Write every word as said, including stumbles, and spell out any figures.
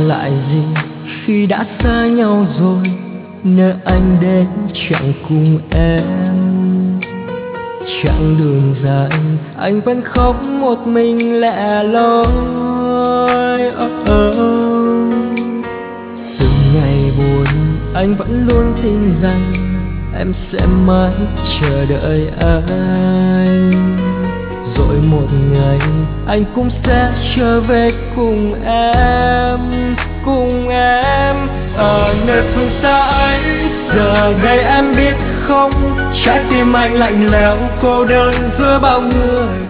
lại gì khi đã xa nhau rồi, nơi anh đến chẳng cùng em. Chặng đường dài anh vẫn khóc một mình lẻ loi. Oh, oh. Từng ngày buồn anh vẫn luôn tin rằng em sẽ mãi chờ đợi anh. Rồi một ngày anh cũng sẽ trở về cùng em, cùng em. Ở nơi phương xa ấy, giờ đây em biết không, trái tim anh lạnh lẽo cô đơn giữa bao người.